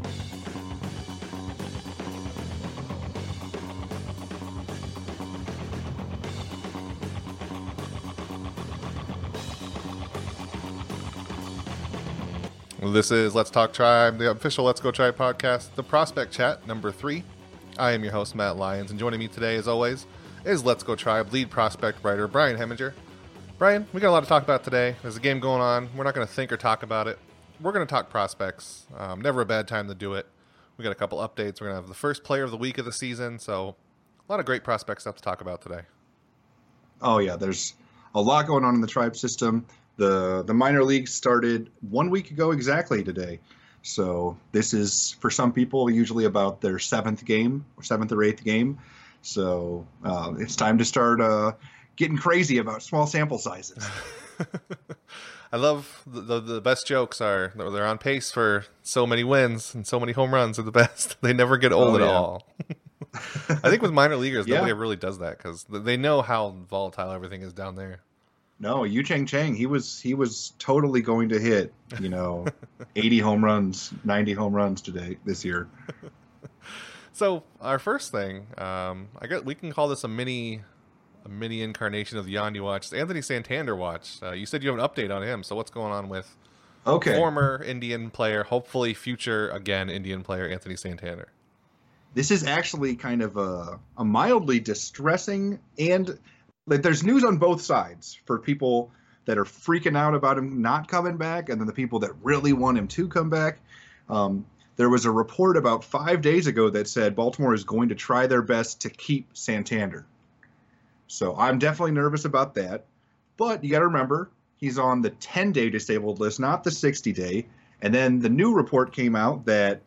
This is Let's Talk Tribe, the official Let's Go Tribe podcast, the Prospect Chat number 3. I am your host, Matt Lyons, and joining me today, as always, is Let's Go Tribe lead prospect writer Brian Heminger. Brian, we got a lot to talk about today. There's a game going on. We're not going to think or talk about it. We're going to talk prospects. Never a bad time to do it. We got a couple updates. We're going to have the first player of the week of the season, so a lot of great prospect stuff to talk about today. Oh, yeah, there's a lot going on in the Tribe system. The minor leagues started 1 week ago exactly today. So this is, for some people, usually about their seventh or eighth game. So it's time to start getting crazy about small sample sizes. I love the best jokes are they're on pace for so many wins and so many home runs are the best. They never get old at all. I think with minor leaguers, nobody really does that because they know how volatile everything is down there. No, Yu Chang, he was totally going to hit, 80 home runs, 90 home runs this year. So our first thing, I guess we can call this a mini incarnation of the Yandy watch. It's Anthony Santander watch. You said you have an update on him. So what's going on with former Indian player, hopefully future again Indian player Anthony Santander? This is actually kind of a mildly distressing and. There's news on both sides for people that are freaking out about him not coming back, and then the people that really want him to come back. There was a report about 5 days ago that said Baltimore is going to try their best to keep Santander. So I'm definitely nervous about that. But you got to remember, he's on the 10-day disabled list, not the 60-day. And then the new report came out that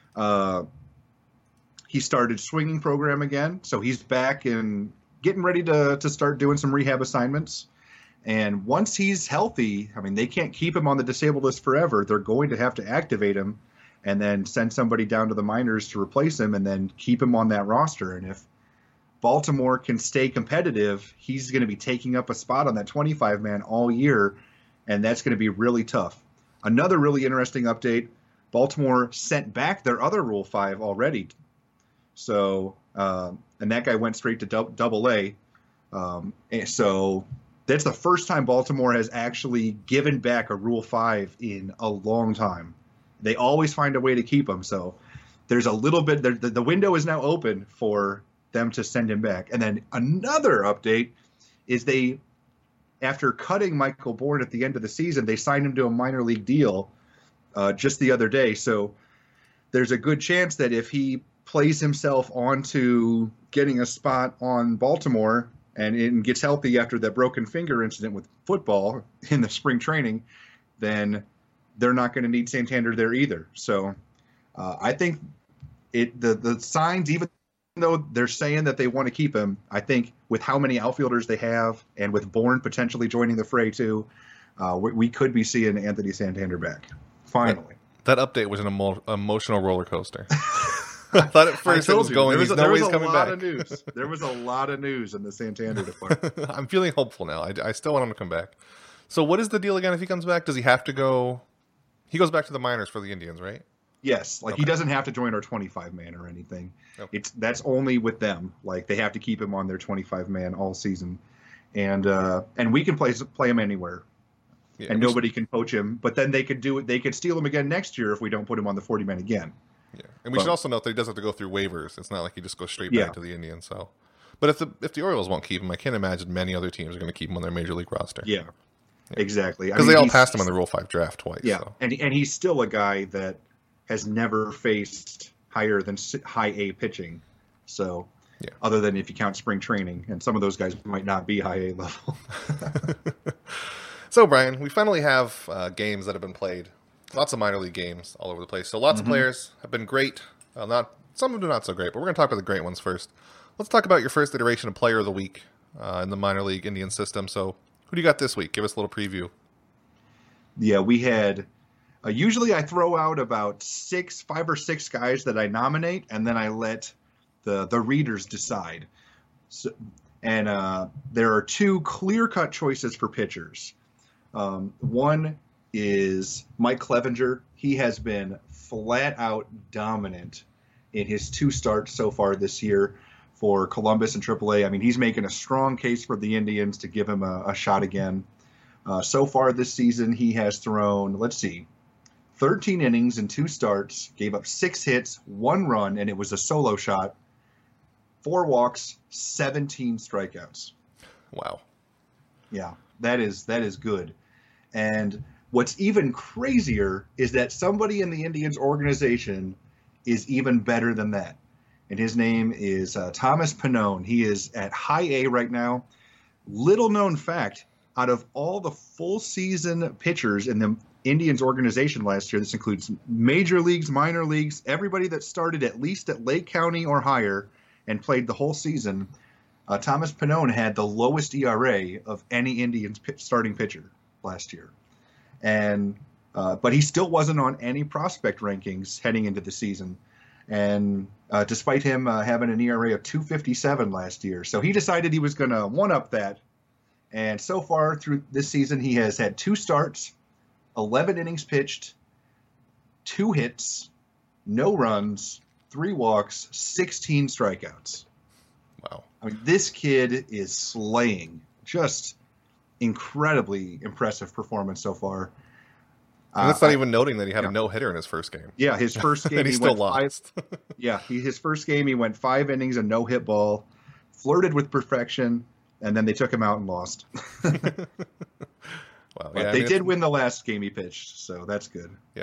he started swinging program again. So he's back in getting ready to start doing some rehab assignments. And once he's healthy, they can't keep him on the disabled list forever. They're going to have to activate him and then send somebody down to the minors to replace him and then keep him on that roster. And if Baltimore can stay competitive, he's going to be taking up a spot on that 25-man all year, and that's going to be really tough. Another really interesting update, Baltimore sent back their other Rule 5 already. So... and that guy went straight to Double-A. So that's the first time Baltimore has actually given back a Rule 5 in a long time. They always find a way to keep him. So there's a little bit, the window is now open for them to send him back. And then another update is after cutting Michael Bourn at the end of the season, they signed him to a minor league deal just the other day. So there's a good chance that if he plays himself onto getting a spot on Baltimore and gets healthy after that broken finger incident with football in the spring training, then they're not going to need Santander there either. So I think the signs, even though they're saying that they want to keep him, I think with how many outfielders they have and with Bourne potentially joining the fray too, we could be seeing Anthony Santander back finally. That update was an emotional roller coaster. I thought at first it was going, he's no ways coming back. There was a lot of news in the Santander department. I'm feeling hopeful now. I still want him to come back. So what is the deal again if he comes back? Does he have to go? He goes back to the minors for the Indians, right? Yes. He doesn't have to join our 25-man or anything. Okay. That's only with them. They have to keep him on their 25-man all season. And we can play him anywhere. Yeah, and nobody can poach him. But then they could steal him again next year if we don't put him on the 40-man again. Yeah, and we should also note that he does have to go through waivers. It's not like he just goes straight back to the Indians. So, but if the Orioles won't keep him, I can't imagine many other teams are going to keep him on their major league roster. Yeah. Exactly. Because they all passed him on the Rule 5 draft twice. Yeah, so. and he's still a guy that has never faced higher than high A pitching. So, other than if you count spring training, and some of those guys might not be high A level. So, Brian, we finally have games that have been played. Lots of minor league games all over the place. So lots of players have been great. Some of them not so great, but we're going to talk about the great ones first. Let's talk about your first iteration of Player of the Week in the minor league Indian system. So who do you got this week? Give us a little preview. Yeah, we had usually I throw out about 5 or 6 guys that I nominate, and then I let the readers decide. So, and there are 2 clear-cut choices for pitchers. One is Mike Clevenger. He has been flat out dominant in his 2 starts so far this year for Columbus and AAA. I mean, he's making a strong case for the Indians to give him a shot again. So far this season, he has thrown, 13 innings in 2 starts, gave up 6 hits, 1 run, and it was a solo shot, 4 walks, 17 strikeouts. Wow. Yeah, that is good. And what's even crazier is that somebody in the Indians organization is even better than that. And his name is Thomas Pannone. He is at high A right now. Little known fact, out of all the full season pitchers in the Indians organization last year, this includes major leagues, minor leagues, everybody that started at least at Lake County or higher and played the whole season, Thomas Pannone had the lowest ERA of any Indians starting pitcher last year. And but he still wasn't on any prospect rankings heading into the season. And despite him having an ERA of 2.57 last year. So he decided he was going to one-up that. And so far through this season, he has had 2 starts, 11 innings pitched, 2 hits, no runs, 3 walks, 16 strikeouts. Wow. I mean, this kid is slaying. Just incredibly impressive performance so far. And that's not even noting that he had a no-hitter in his first game. Yeah, his first game and he still lost. His first game he went 5 innings and no hit ball, flirted with perfection, and then they took him out and lost. Wow. But they did win the last game he pitched, so that's good. Yeah.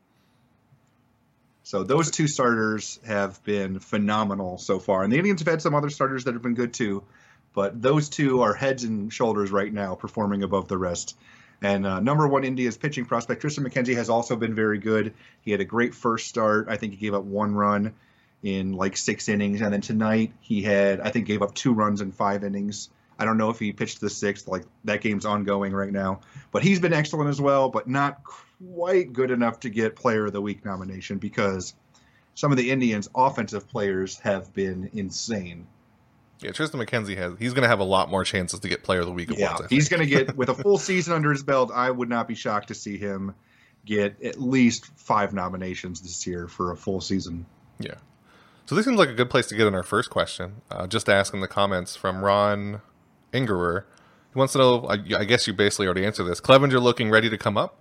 So those 2 starters have been phenomenal so far. And the Indians have had some other starters that have been good too, but those 2 are heads and shoulders right now, performing above the rest. And number 1 India's pitching prospect, Tristan McKenzie, has also been very good. He had a great first start. I think he gave up 1 run in 6 innings. And then tonight he gave up 2 runs in 5 innings. I don't know if he pitched the 6th. That game's ongoing right now. But he's been excellent as well, but not quite good enough to get Player of the Week nomination because some of the Indians' offensive players have been insane. Yeah, Tristan McKenzie he's going to have a lot more chances to get Player of the Week awards. Yeah, he's going to get, with a full season under his belt, I would not be shocked to see him get at least 5 nominations this year for a full season. Yeah. So this seems like a good place to get in our first question. Just to ask in the comments from Ron Ingerer. He wants to know, I guess you basically already answered this, Clevenger looking ready to come up, ?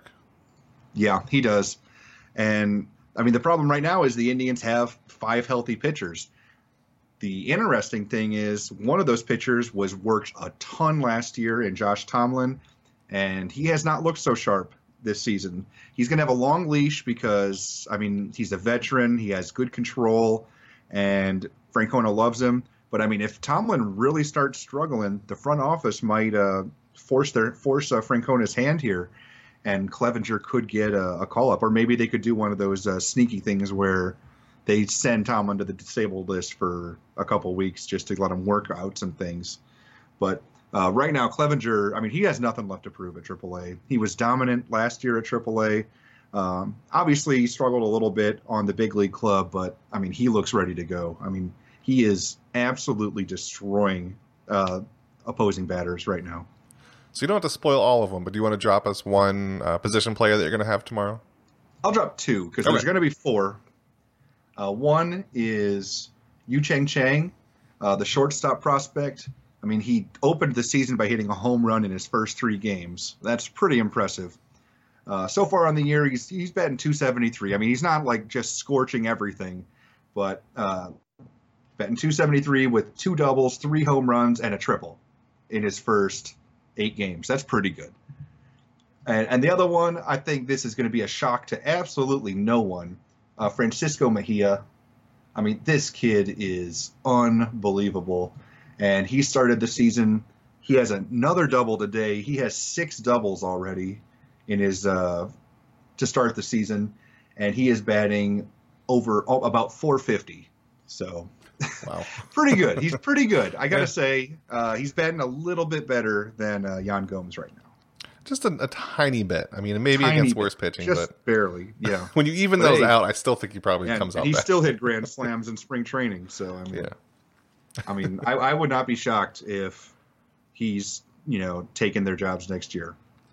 Yeah, he does. And, I mean, the problem right now is the Indians have 5 healthy pitchers. The interesting thing is one of those pitchers was worked a ton last year in Josh Tomlin, and he has not looked so sharp this season. He's going to have a long leash because, I mean, he's a veteran. He has good control, and Francona loves him. But, I mean, if Tomlin really starts struggling, the front office might force Francona's hand here, and Clevenger could get a call-up. Or maybe they could do one of those sneaky things where they send Tomlin to the disabled list for a couple weeks just to let him work out some things. But right now, Clevenger, I mean, he has nothing left to prove at AAA. He was dominant last year at AAA. Obviously, he struggled a little bit on the big league club, but, I mean, he looks ready to go. I mean, he is absolutely destroying opposing batters right now. So you don't have to spoil all of them, but do you want to drop us one position player that you're going to have tomorrow? I'll drop 2 because there's going to be 4. One is Yu Chang, the shortstop prospect. I mean, he opened the season by hitting a home run in his first 3 games. That's pretty impressive. So far on the year, he's batting .273. I mean, he's not just scorching everything, but batting .273 with 2 doubles, 3 home runs, and a triple in his first 8 games. That's pretty good. And the other one, I think this is going to be a shock to absolutely no one. Francisco Mejia. I mean, this kid is unbelievable. And he started the season. He has another double today. He has 6 doubles already in his to start the season. And he is batting about .450. So, wow. Pretty good. He's pretty good. I got to say, he's batting a little bit better than Yan Gomes right now. Just a tiny bit. I mean, maybe against worse pitching, but barely. Yeah. When you even those out, I still think he probably comes out. He back. Still hit grand slams in spring training. So I mean, I would not be shocked if he's taking their jobs next year.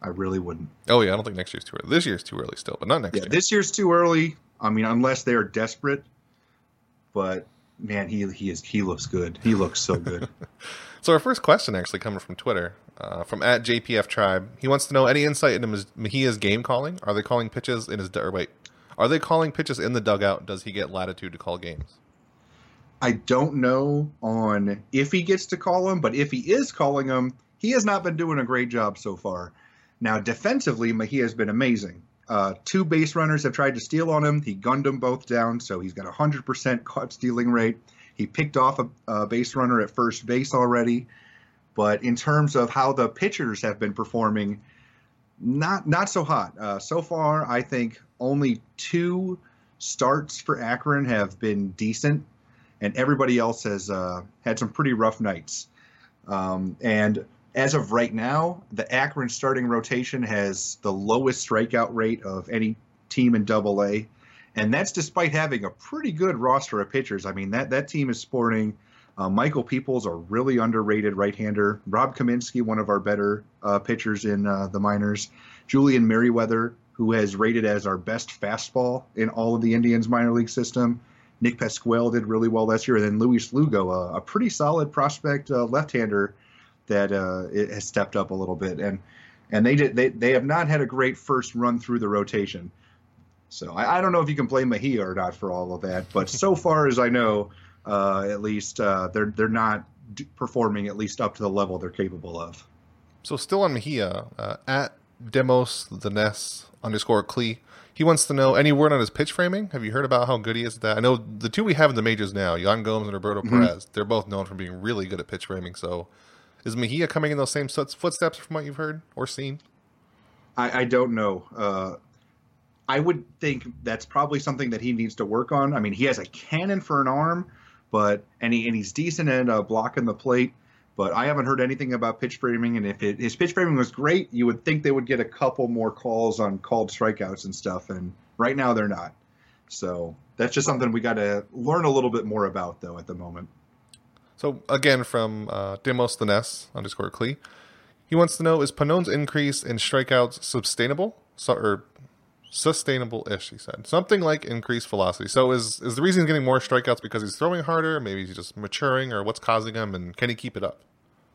I really wouldn't. Oh yeah, I don't think next year's too early. This year's too early still, but not next year. This year's too early. I mean, unless they're desperate. But man, he looks good. He looks so good. So our first question actually coming from Twitter, from @JPF Tribe. He wants to know any insight into Mejia's game calling. Are they calling pitches in his Are they calling pitches in the dugout? Does he get latitude to call games? I don't know on if he gets to call them, but if he is calling them, he has not been doing a great job so far. Now, defensively, Mejia has been amazing. 2 base runners have tried to steal on him. He gunned them both down, so he's got a 100% caught stealing rate. He picked off a base runner at first base already. But in terms of how the pitchers have been performing, not so hot. So far, I think only 2 starts for Akron have been decent, and everybody else has had some pretty rough nights. And as of right now, the Akron starting rotation has the lowest strikeout rate of any team in Double-A, and that's despite having a pretty good roster of pitchers. I mean, that team is sporting Michael Peoples, a really underrated right-hander, Rob Kaminsky, one of our better pitchers in the minors, Julian Merriweather, who has rated as our best fastball in all of the Indians minor league system. Nick Pasquale did really well last year, and then Luis Lugo, a pretty solid prospect left-hander that it has stepped up a little bit, and they have not had a great first run through the rotation. So I don't know if you can blame Mejia or not for all of that, but so far as I know, at least they're not performing at least up to the level they're capable of. So still on Mejia, @Demos_the_Klee. He wants to know any word on his pitch framing. Have you heard about how good he is at that? I know the 2 we have in the majors now, Yan Gomes and Roberto Perez, they're both known for being really good at pitch framing. So is Mejia coming in those same footsteps from what you've heard or seen? I don't know. I would think that's probably something that he needs to work on. I mean, he has a cannon for an arm, and he's decent at blocking the plate. But I haven't heard anything about pitch framing, and if his pitch framing was great, you would think they would get a couple more calls on called strikeouts and stuff, and right now they're not. So that's just something we got to learn a little bit more about, though, at the moment. So again, from Demos_Klee, he wants to know, is Pannon's increase in strikeouts sustainable-ish, he said. Something like increased velocity. So is the reason he's getting more strikeouts because he's throwing harder? Maybe he's just maturing, or what's causing him, and can he keep it up?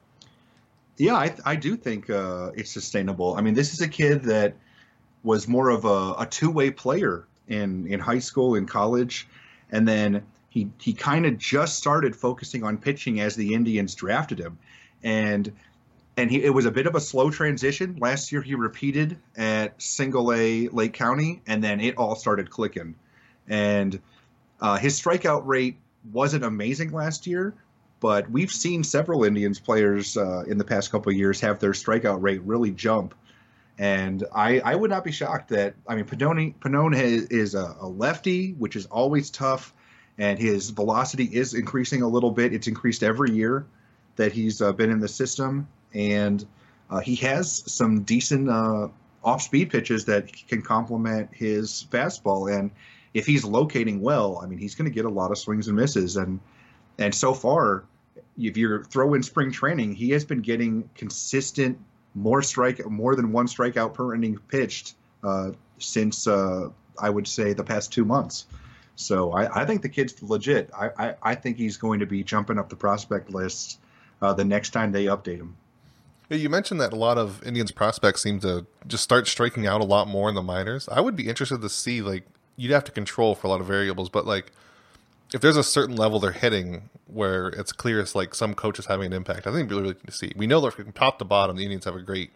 Yeah, I do think it's sustainable. I mean, this is a kid that was more of a two-way player in high school, in college, and then he kind of just started focusing on pitching as the Indians drafted him. And it was a bit of a slow transition. Last year he repeated at Single-A Lake County, and then it all started clicking. And his strikeout rate wasn't amazing last year, but we've seen several Indians players in the past couple of years have their strikeout rate really jump. And I would not be shocked that, I mean, Pannone is a lefty, which is always tough, and his velocity is increasing a little bit. It's increased every year that he's been in the system. And he has some decent off-speed pitches that can complement his fastball. And if he's locating well, I mean, he's going to get a lot of swings and misses. And so far, if you throw in spring training, he has been getting consistent more than one strikeout per inning pitched since, I would say, the past 2 months. So I think the kid's legit. I think he's going to be jumping up the prospect list the next time they update him. Yeah, you mentioned that a lot of Indians prospects seem to just start striking out a lot more in the minors. I would be interested to see, like, you'd have to control for a lot of variables, but like if there's a certain level they're hitting where it's clear it's like some coach is having an impact, I think it'd be really good to see. We know that from top to bottom, the Indians have a great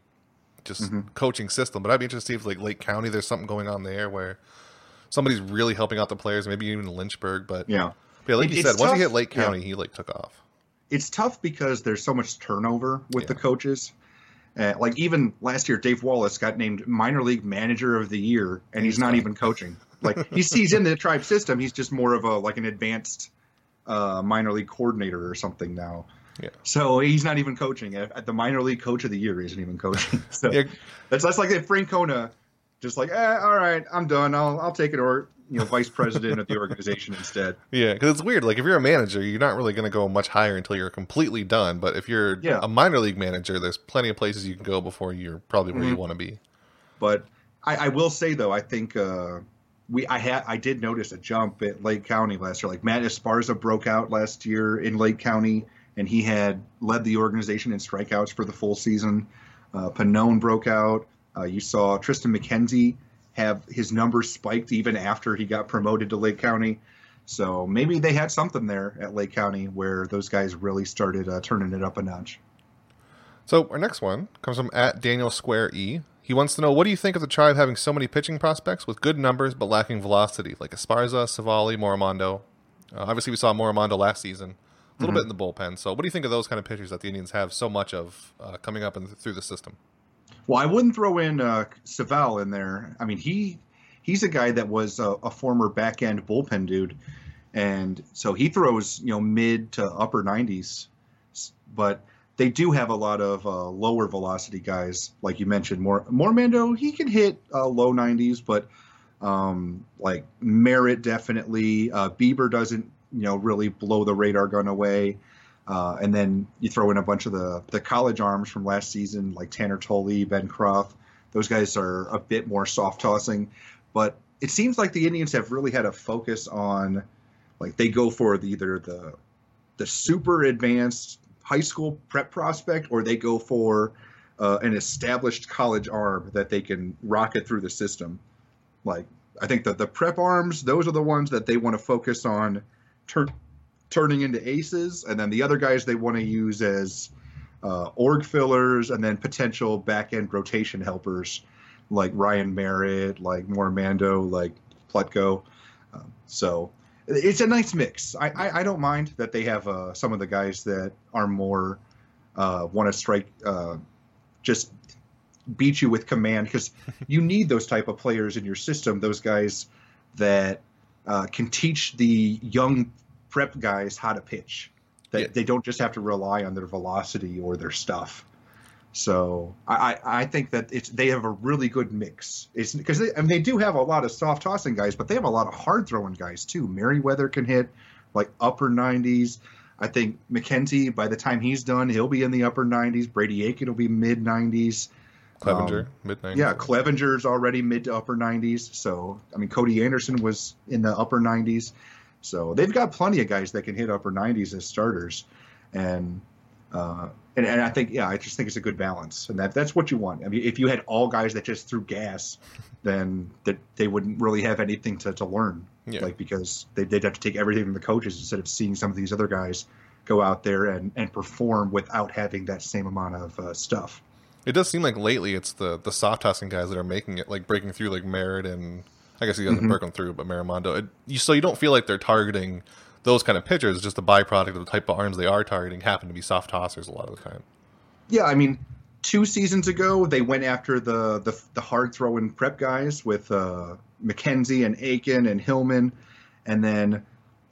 coaching system, but I'd be interested to see if like Lake County, there's something going on there where somebody's really helping out the players, maybe even Lynchburg. But yeah, like you said, once he hit Lake County, he like took off. It's tough because there's so much turnover with the coaches. Like even last year, Dave Wallace got named minor league manager of the year, and he's not even coaching. Like he's in the Tribe system. He's just more of an advanced minor league coordinator or something now. Yeah. So he's not even coaching. At the minor league coach of the year, he isn't even coaching. So that's like if Francona just like, all right, I'm done. I'll take it, or vice president of the organization instead. Yeah, because it's weird. Like, if you're a manager, you're not really going to go much higher until you're completely done. But if you're Yeah. a minor league manager, there's plenty of places you can go before you're probably where you want to be. But I will say though, I think I did notice a jump at Lake County last year. Like Matt Esparza broke out last year in Lake County, and he had led the organization in strikeouts for the full season. Pannone broke out. You saw Tristan McKenzie have his numbers spiked even after he got promoted to Lake County. So maybe they had something there at Lake County where those guys really started turning it up a notch. So our next one comes from @DanielSquareE. He wants to know, what do you think of the Tribe having so many pitching prospects with good numbers but lacking velocity, like Esparza, Savali, Moramondo? Obviously, we saw Moramondo last season, a little bit in the bullpen. So what do you think of those kind of pitchers that the Indians have so much of coming up through the system? Well, I wouldn't throw in Savall in there. I mean, he's a guy that was a former back-end bullpen dude, and so he throws mid to upper 90s. But they do have a lot of lower velocity guys, like you mentioned. Mormando, he can hit low 90s, but like Merritt definitely. Bieber doesn't really blow the radar gun away. And then you throw in a bunch of the college arms from last season, like Tanner Tolley, Ben Croft. Those guys are a bit more soft tossing. But it seems like the Indians have really had a focus on, like, they go for either the super advanced high school prep prospect, or they go for an established college arm that they can rocket through the system. Like, I think that the prep arms, those are the ones that they want to focus on turning into aces, and then the other guys they want to use as org fillers and then potential back-end rotation helpers like Ryan Merritt, like Moramando, like Plutko. So it's a nice mix. I don't mind that they have some of the guys that are more want to strike, just beat you with command, because you need those type of players in your system, those guys that can teach the young prep guys how to pitch. That they don't just have to rely on their velocity or their stuff. So I think that they have a really good mix. It's because they do have a lot of soft tossing guys, but they have a lot of hard throwing guys too. Merriweather can hit like upper 90s. I think McKenzie, by the time he's done, he'll be in the upper 90s. Brady Aiken will be mid 90s. Clevenger, mid 90s. Yeah, Clevenger's already mid to upper 90s. So I mean, Cody Anderson was in the upper 90s. So they've got plenty of guys that can hit upper 90s as starters, and I think I just think it's a good balance, and that's what you want. I mean, if you had all guys that just threw gas, then they wouldn't really have anything to learn, like, because they'd have to take everything from the coaches instead of seeing some of these other guys go out there and perform without having that same amount of stuff. It does seem like lately it's the soft tossing guys that are making it, like breaking through, like Merritt, and I guess he doesn't break them through, but Moramondo. So you don't feel like they're targeting those kind of pitchers. It's just a byproduct of the type of arms they are targeting happen to be soft tossers a lot of the time. Yeah, I mean, 2 seasons ago they went after the hard throwing prep guys with McKenzie and Aiken and Hillman, and then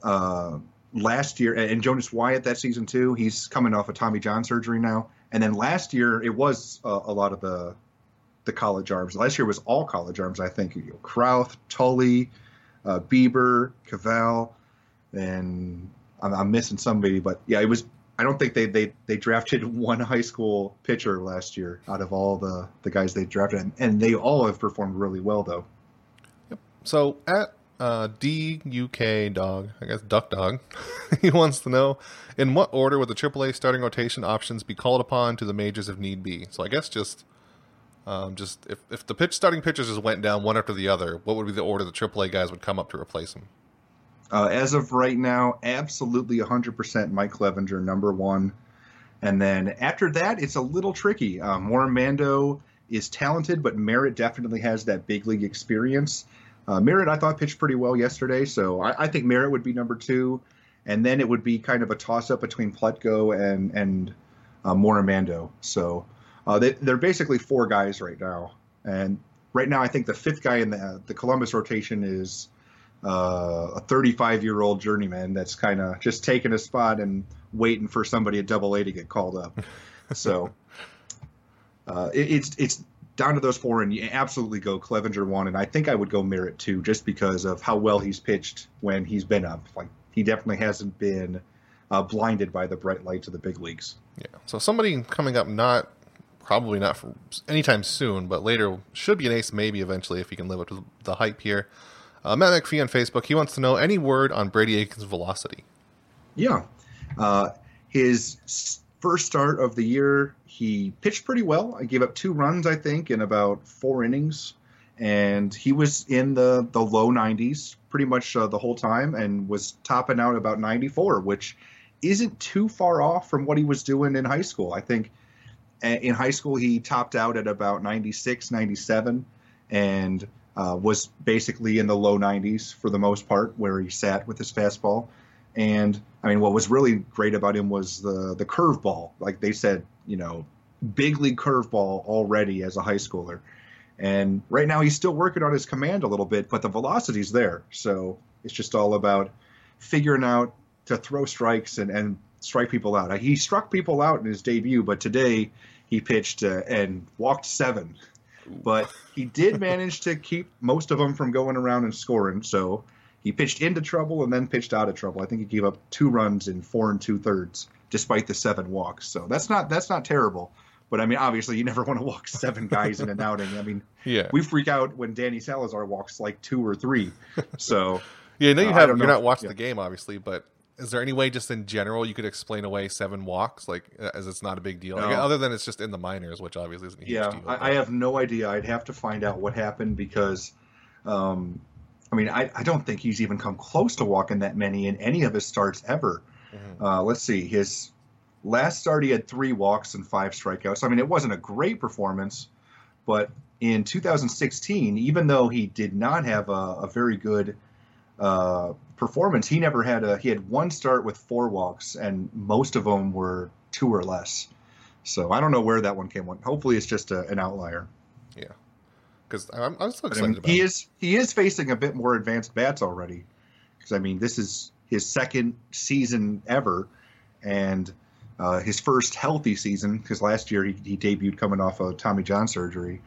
last year, and Jonas Wyatt that season too. He's coming off of Tommy John surgery now, and then last year it was a lot of the college arms. Last year was all college arms, I think. Krauth, Tully, Bieber, Cavell, and I'm missing somebody, but yeah, it was. I don't think they drafted one high school pitcher last year out of all the guys they drafted, and they all have performed really well though. Yep. So at DUK Dog, I guess Duck Dog, he wants to know, in what order would the AAA starting rotation options be called upon to the majors if need be? So I guess just if the starting pitchers just went down one after the other, what would be the order the AAA guys would come up to replace them? As of right now, absolutely 100% Mike Clevenger, number one. And then after that, it's a little tricky. Moramando is talented, but Merritt definitely has that big league experience. Merritt, I thought, pitched pretty well yesterday, so I think Merritt would be number two. And then it would be kind of a toss-up between Plutko and Moramando. So they're basically 4 guys right now. And right now, I think the 5th guy in the Columbus rotation is a 35-year-old journeyman that's kind of just taking a spot and waiting for somebody at Double-A to get called up. So it's down to those four, and you absolutely go Clevenger 1, and I think I would go Merritt 2 just because of how well he's pitched when he's been up. Like, he definitely hasn't been blinded by the bright lights of the big leagues. Yeah. So somebody coming up, probably not for anytime soon, but later should be an ace maybe eventually if he can live up to the hype here. Matt McPhee on Facebook, he wants to know any word on Brady Aiken's velocity. Yeah. His first start of the year, he pitched pretty well. I gave up 2 runs, I think, in about 4 innings. And he was in the low 90s pretty much the whole time and was topping out about 94, which isn't too far off from what he was doing in high school. I think in high school he topped out at about 96, 97, and was basically in the low 90s for the most part where he sat with his fastball. And, I mean, what was really great about him was the curveball. Like they said, big league curveball already as a high schooler. And right now he's still working on his command a little bit, but the velocity's there. So it's just all about figuring out to throw strikes and strike people out. He struck people out in his debut, but today he pitched and walked 7. But he did manage to keep most of them from going around and scoring. So he pitched into trouble and then pitched out of trouble. I think he gave up 2 runs in 4 2/3, despite the 7 walks. So that's not terrible. But I mean, obviously, you never want to walk 7 guys in an outing. I mean, we freak out when Danny Salazar walks like 2 or 3. So yeah, you're not watching the game, obviously, but is there any way, just in general, you could explain away 7 walks, like as it's not a big deal, like, other than it's just in the minors, which obviously isn't a huge deal. I have no idea. I'd have to find out what happened because, I mean, I don't think he's even come close to walking that many in any of his starts ever. Mm-hmm. Let's see, his last start he had 3 walks and 5 strikeouts. I mean, it wasn't a great performance, but in 2016, even though he did not have a very good performance, he had 1 start with 4 walks, and most of them were 2 or less. So I don't know where that one came from. Hopefully it's just an outlier. Yeah, because I'm so excited about it. He is facing a bit more advanced bats already, because I mean this is his 2nd season ever, and his first healthy season, because last year he debuted coming off of Tommy John surgery,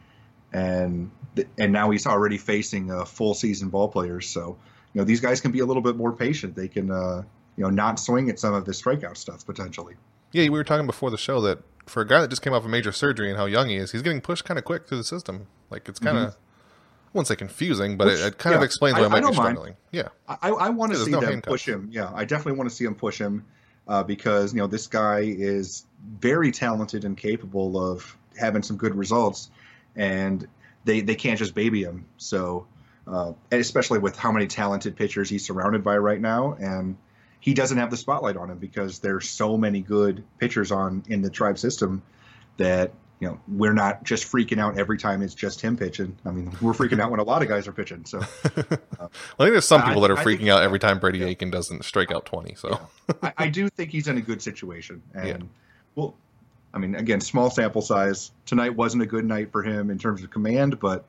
and now he's already facing full season ball players. So these guys can be a little bit more patient. They can not swing at some of the strikeout stuff potentially. Yeah, we were talking before the show that for a guy that just came off a major surgery and how young he is, he's getting pushed kind of quick through the system. Like it's kind of, I wouldn't say confusing, but it kind of explains why I might be struggling. Yeah, I want to see them push him. Yeah, I definitely want to see him push him. Because this guy is very talented and capable of having some good results, and they can't just baby him. So, and especially with how many talented pitchers he's surrounded by right now, and he doesn't have the spotlight on him because there's so many good pitchers in the Tribe system that we're not just freaking out every time it's just him pitching. I mean, we're freaking out when a lot of guys are pitching. So, well, I think there's some people that are freaking out every time Brady Aiken doesn't strike out 20. So, I do think he's in a good situation. And, well, I mean, again, small sample size. Tonight wasn't a good night for him in terms of command, but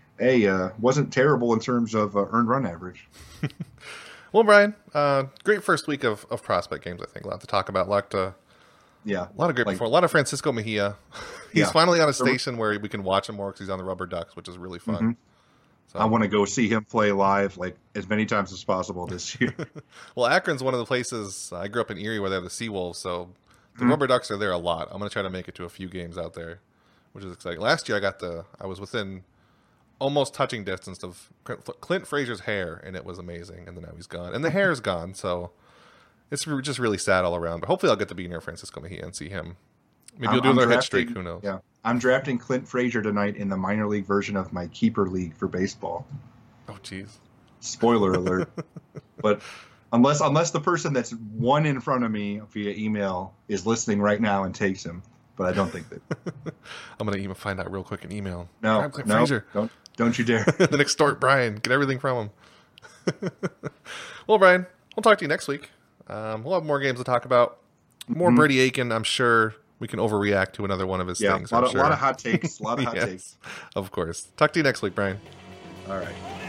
wasn't terrible in terms of earned run average. Well, Brian, great first week of prospect games. I think a lot to talk about. A lot of great performance. A lot of Francisco Mejia. He's finally on a station where we can watch him more because he's on the Rubber Ducks, which is really fun. Mm-hmm. So, I want to go see him play live as many times as possible this year. Well, Akron's one of the places. I grew up in Erie where they have the Seawolves, so the Rubber Ducks are there a lot. I'm going to try to make it to a few games out there, which is exciting. Last year I was within almost touching distance of Clint Frazier's hair, and it was amazing. And then now he's gone, and the hair's gone. So it's just really sad all around. But hopefully, I'll get to be near Francisco Mejia and see him. Maybe he'll do another hit streak. Who knows? Yeah, I'm drafting Clint Frazier tonight in the minor league version of my keeper league for baseball. Oh, jeez. Spoiler alert. But unless the person that's 1 in front of me via email is listening right now and takes him, but I don't think that. I'm gonna even find out real quick in email. No, Frazier. Don't you dare. Then extort Brian. Get everything from him. Well, Brian, we'll talk to you next week. We'll have more games to talk about. More Brady Aiken. I'm sure we can overreact to another one of his things. A lot of hot takes. A lot of hot takes. Of course. Talk to you next week, Brian. All right.